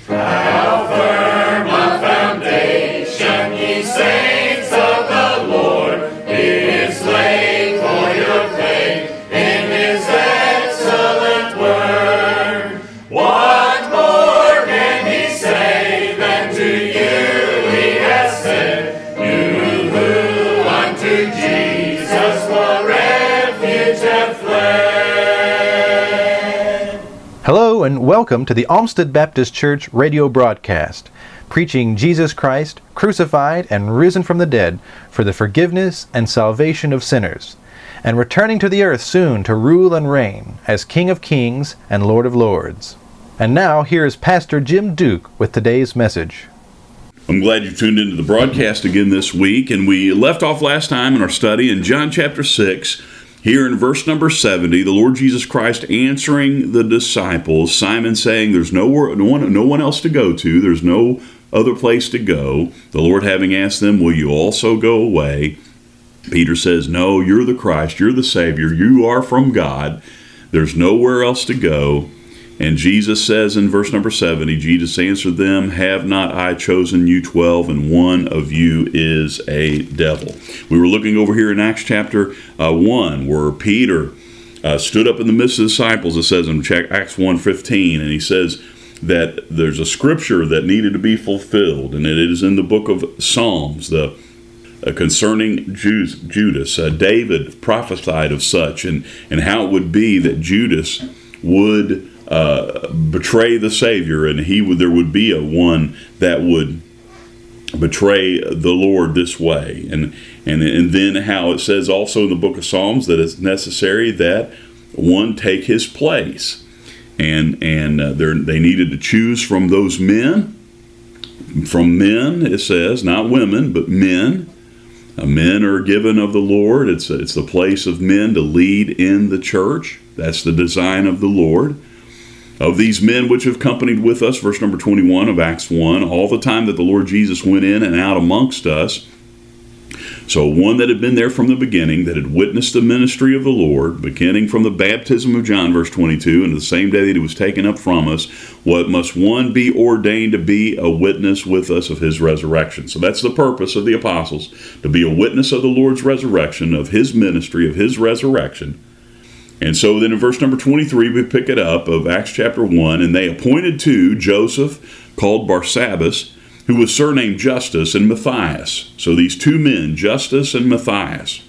How firm a foundation, ye saints of the Lord, is laid for your faith in his excellent word. What more can he say than to you he has said, you who unto Jesus for refuge have fled? Hello and welcome to the Olmsted Baptist Church radio broadcast, preaching Jesus Christ, crucified and risen from the dead for the forgiveness and salvation of sinners, and returning to the earth soon to rule and reign as King of Kings and Lord of Lords. And now here is Pastor Jim Duke with today's message. I'm glad you tuned into the broadcast again this week, and we left off last time in our study in John chapter 6. Here in verse number 70, the Lord Jesus Christ answering the disciples, Simon saying there's no one else to go to, there's no other place to go. The Lord having asked them, will you also go away? Peter says, no, you're the Christ, you're the Savior, you are from God, there's nowhere else to go. And Jesus says in verse number 70, Jesus answered them, have not I chosen you 12, and one of you is a devil. We were looking over here in Acts chapter 1, where Peter stood up in the midst of the disciples, it says in Acts 1:15, and he says that there's a scripture that needed to be fulfilled, and it is in the book of Psalms, concerning Judas. David prophesied of such, and how it would be that Judas would betray the Savior, and there would be a one that would betray the Lord this way, and then how it says also in the book of Psalms that it's necessary that one take his place, and they needed to choose from those men. From men, it says, not women, but men. Men are given of the Lord. It's the place of men to lead in the church. That's the design of the Lord. Of these men which have companied with us, verse number 21 of Acts 1, all the time that the Lord Jesus went in and out amongst us. So one that had been there from the beginning, that had witnessed the ministry of the Lord, beginning from the baptism of John, verse 22, and the same day that he was taken up from us, what must one be ordained to be a witness with us of his resurrection? So that's the purpose of the apostles, to be a witness of the Lord's resurrection, of his ministry, of his resurrection. And so then in verse number 23, we pick it up of Acts chapter 1, and they appointed two, Joseph, called Barsabbas, who was surnamed Justus, and Matthias. So these two men, Justus and Matthias,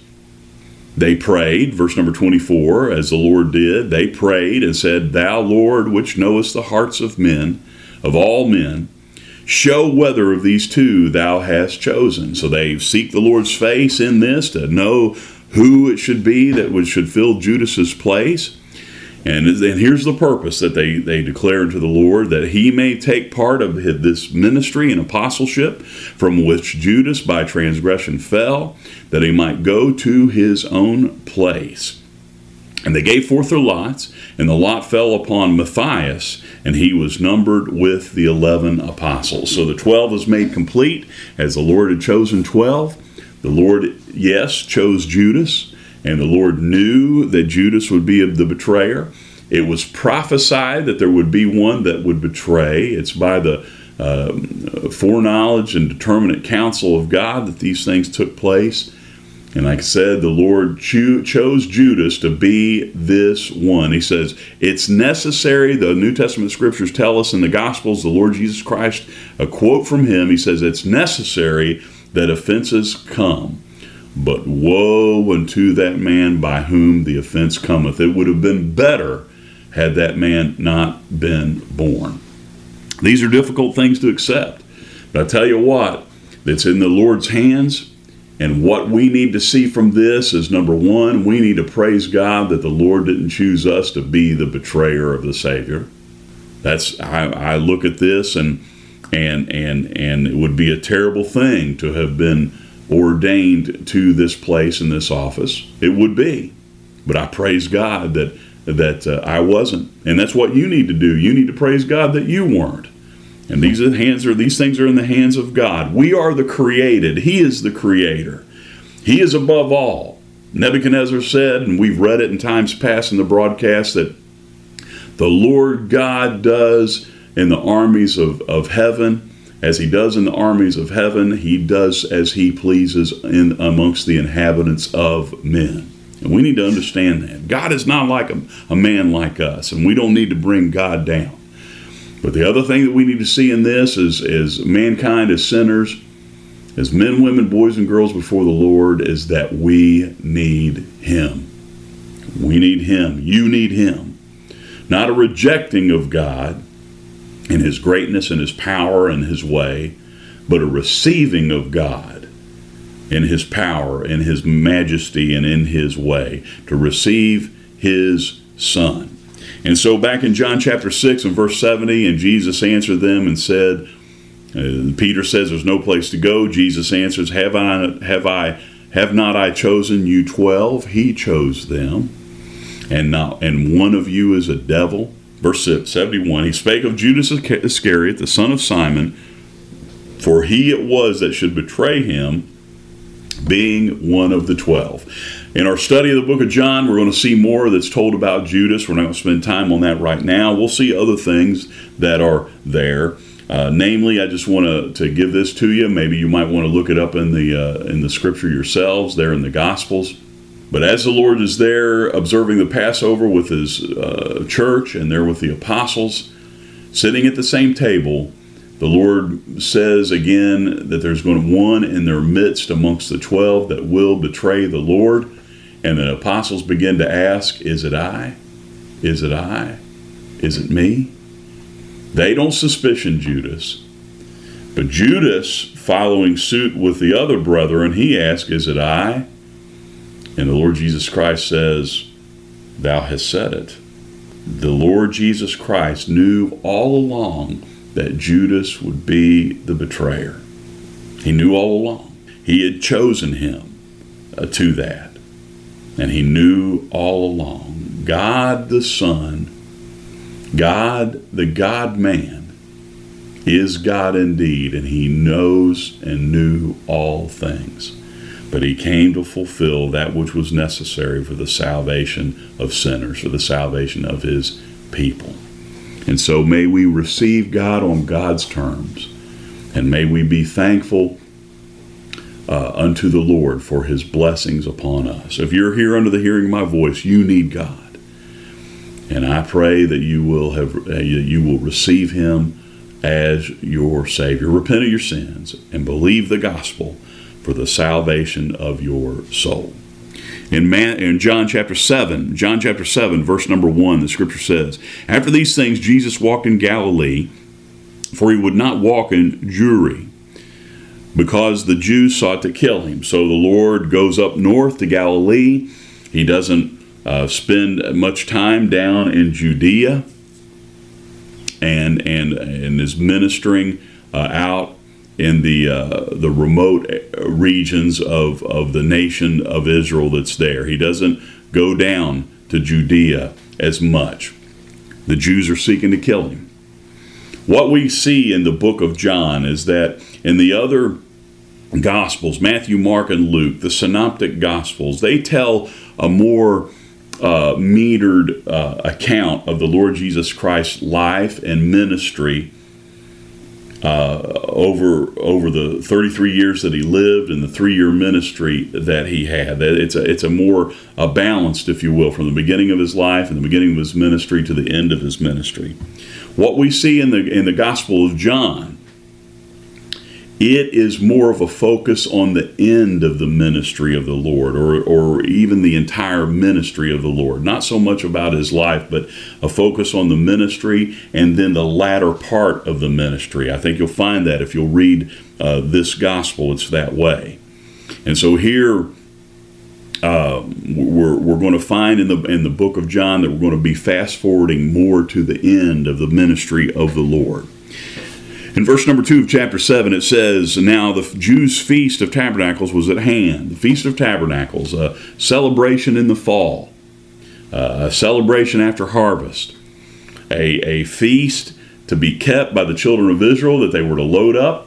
they prayed, verse number 24, as the Lord did, they prayed and said, Thou, Lord, which knowest the hearts of men, of all men, show whether of these two thou hast chosen. So they seek the Lord's face in this to know who it should be that should fill Judas's place. And here's the purpose that they declare unto the Lord, that he may take part of this ministry and apostleship from which Judas by transgression fell, that he might go to his own place. And they gave forth their lots, and the lot fell upon Matthias, and he was numbered with the 11 apostles. So the 12 is made complete, as the Lord had chosen 12. The Lord, yes, chose Judas, and the Lord knew that Judas would be the betrayer. It was prophesied that there would be one that would betray. It's by the foreknowledge and determinate counsel of God that these things took place. And like I said, the Lord chose Judas to be this one. He says, it's necessary, the New Testament scriptures tell us in the Gospels, the Lord Jesus Christ, a quote from him, he says, it's necessary that offenses come, but woe unto that man by whom the offense cometh. It would have been better had that man not been born. These are difficult things to accept, but I tell you what, it's in the Lord's hands, and what we need to see from this is, number one, we need to praise God that the Lord didn't choose us to be the betrayer of the Savior. I look at this and it would be a terrible thing to have been ordained to this place and this office. It would be. But I praise God that I wasn't. And that's what you need to do. You need to praise God that you weren't. And these things are in the hands of God. We are the created. He is the creator. He is above all. Nebuchadnezzar said, and we've read it in times past in the broadcast, that the Lord God does in the armies of heaven, as he does in the armies of heaven, he does as he pleases in amongst the inhabitants of men. And we need to understand that. God is not like a man like us, and we don't need to bring God down. But the other thing that we need to see in this is mankind as sinners, as men, women, boys, and girls before the Lord, is that we need him. We need him. You need him. Not a rejecting of God and his greatness and his power and his way, but a receiving of God in his power, in his majesty, and in his way, to receive his Son. And so back in John chapter 6 and verse 70, and Jesus answered them and said, Peter says there's no place to go. Jesus answers, have not I chosen you 12? He chose them, and one of you is a devil. Verse 71, he spake of Judas Iscariot, the son of Simon, for he it was that should betray him, being one of the 12. In our study of the book of John, we're going to see more that's told about Judas. We're not going to spend time on that right now. We'll see other things that are there. Namely, I just want to give this to you. Maybe you might want to look it up in the scripture yourselves, there in the Gospels. But as the Lord is there observing the Passover with his church and there with the apostles, sitting at the same table, the Lord says again that there's going to be one in their midst amongst the 12 that will betray the Lord. And the apostles begin to ask, is it I? Is it I? Is it me? They don't suspicion Judas. But Judas, following suit with the other brethren, he asks, is it I? And the Lord Jesus Christ says, thou hast said it. The Lord Jesus Christ knew all along that Judas would be the betrayer. He knew all along. He had chosen him to that. And he knew all along. God the Son, God the God-man, is God indeed, and he knows and knew all things. But he came to fulfill that which was necessary for the salvation of sinners, for the salvation of his people. And so may we receive God on God's terms, and may we be thankful unto the Lord for his blessings upon us. If you're here under the hearing of my voice, you need God. And I pray that you will receive him as your Savior. Repent of your sins and believe the gospel for the salvation of your soul. In John chapter 7, verse number 1, the scripture says, after these things Jesus walked in Galilee, for he would not walk in Jewry, because the Jews sought to kill him. So the Lord goes up north to Galilee. He doesn't spend much time down in Judea, and is ministering out in the remote regions of the nation of Israel that's there. He doesn't go down to Judea as much. The Jews are seeking to kill him. What we see in the book of John is that in the other Gospels, Matthew, Mark, and Luke, the synoptic Gospels, they tell a more metered account of the Lord Jesus Christ's life and ministry over the 33 years that he lived and the 3-year ministry that he had. It's a more balanced, if you will, from the beginning of his life and the beginning of his ministry to the end of his ministry. What we see in the Gospel of John, it is more of a focus on the end of the ministry of the Lord, or even the entire ministry of the Lord. Not so much about his life, but a focus on the ministry and then the latter part of the ministry. I think you'll find that if you'll read this gospel, it's that way. And so here we're going to find in the book of John that we're going to be fast forwarding more to the end of the ministry of the Lord. In verse number 2 of chapter 7, it says, now the Jews' Feast of Tabernacles was at hand. The Feast of Tabernacles, a celebration in the fall, a celebration after harvest, a feast to be kept by the children of Israel, that they were to load up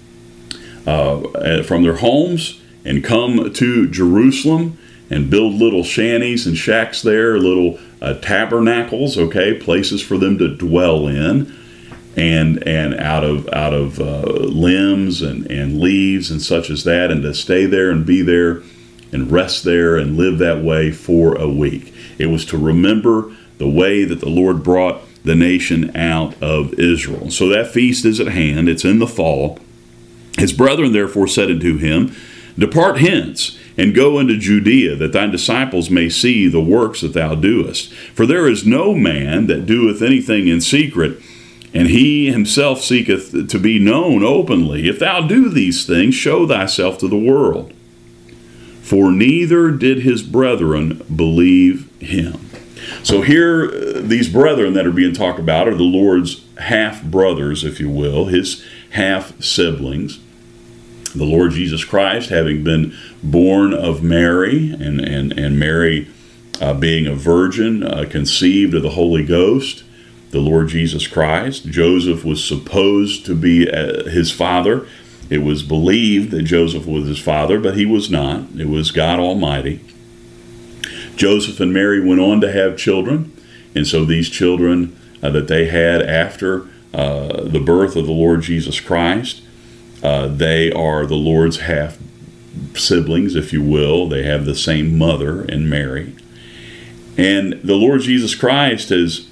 from their homes and come to Jerusalem and build little shanties and shacks there, little tabernacles, places for them to dwell in. and out of limbs and leaves and such as that, and to stay there and be there and rest there and live that way for a week. It was to remember the way that the Lord brought the nation out of Israel. So that feast is at hand. It's in the fall. His brethren therefore said unto him, Depart hence, and go into Judea, that thy disciples may see the works that thou doest. For there is no man that doeth anything in secret, and he himself seeketh to be known openly. If thou do these things, show thyself to the world. For neither did his brethren believe him. So here, these brethren that are being talked about are the Lord's half-brothers, if you will, his half-siblings. The Lord Jesus Christ, having been born of Mary, and Mary being a virgin, conceived of the Holy Ghost, the Lord Jesus Christ. Joseph was supposed to be his father. It was believed that Joseph was his father, but he was not. It was God Almighty. Joseph and Mary went on to have children, and so these children that they had after the birth of the Lord Jesus Christ, they are the Lord's half-siblings, if you will. They have the same mother in Mary. And the Lord Jesus Christ has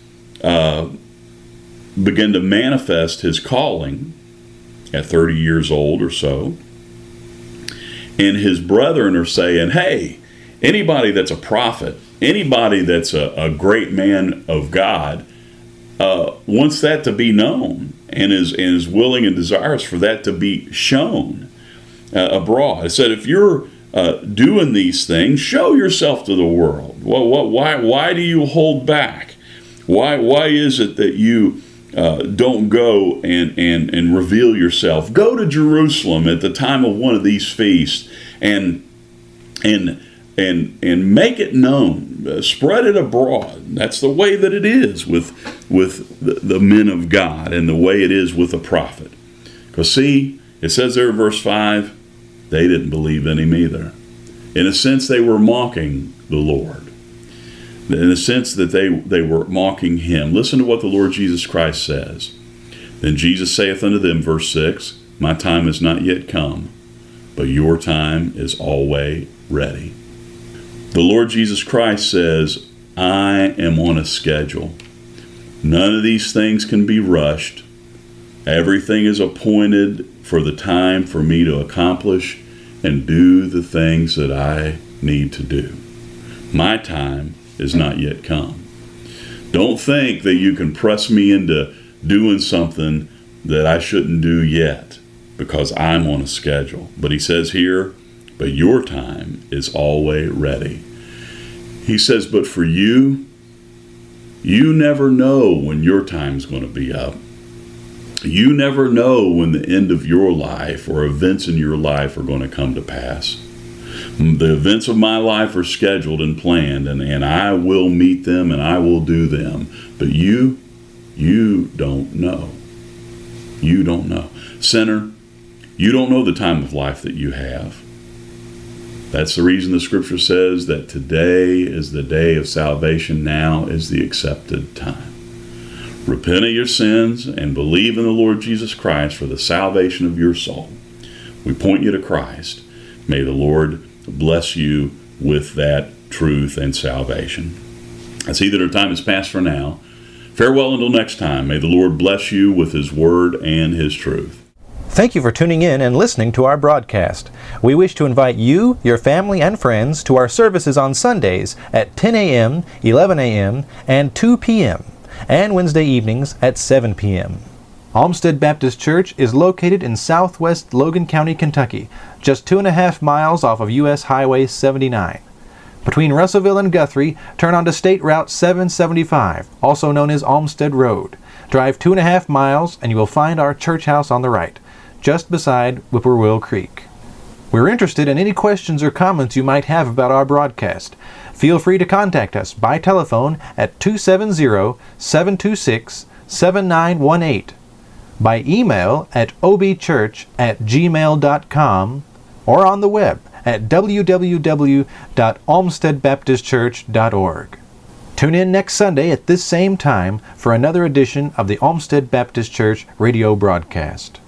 begun to manifest his calling at 30 years old or so. And his brethren are saying, hey, anybody that's a prophet, anybody that's a great man of God, wants that to be known and is willing and desirous for that to be shown abroad. I said, if you're doing these things, show yourself to the world. Well, why do you hold back? Why is it that you don't go and reveal yourself? Go to Jerusalem at the time of one of these feasts and make it known, spread it abroad. That's the way that it is with the men of God, and the way it is with a prophet. Because see, it says there in verse 5, they didn't believe in him either. In a sense, they were mocking the Lord. In a sense that they were mocking him. Listen to what the Lord Jesus Christ says. Then Jesus saith unto them, verse 6, My time is not yet come, but your time is always ready. The Lord Jesus Christ says, I am on a schedule. None of these things can be rushed. Everything is appointed for the time for me to accomplish and do the things that I need to do. My time is not yet come. Don't think that you can press me into doing something that I shouldn't do yet, because I'm on a schedule. But he says here, but your time is always ready. He says, but for you, you never know when your time's going to be up. You never know when the end of your life or events in your life are going to come to pass. The events of my life are scheduled and planned, and I will meet them and I will do them. But you don't know. You don't know. Sinner, you don't know the time of life that you have. That's the reason the scripture says that today is the day of salvation. Now is the accepted time. Repent of your sins and believe in the Lord Jesus Christ for the salvation of your soul. We point you to Christ. May the Lord bless you with that truth and salvation. I see that our time is past for now. Farewell until next time. May the Lord bless you with his word and his truth. Thank you for tuning in and listening to our broadcast. We wish to invite you, your family, and friends to our services on Sundays at 10 a.m., 11 a.m., and 2 p.m., and Wednesday evenings at 7 p.m. Olmsted Baptist Church is located in southwest Logan County, Kentucky, just 2.5 miles off of U.S. Highway 79. Between Russellville and Guthrie, turn onto State Route 775, also known as Olmsted Road. Drive 2.5 miles and you will find our church house on the right, just beside Whippoorwill Creek. We're interested in any questions or comments you might have about our broadcast. Feel free to contact us by telephone at 270-726-7918, by email at obchurch@gmail.com, or on the web at www.olmstedbaptistchurch.org. Tune in next Sunday at this same time for another edition of the Olmsted Baptist Church radio broadcast.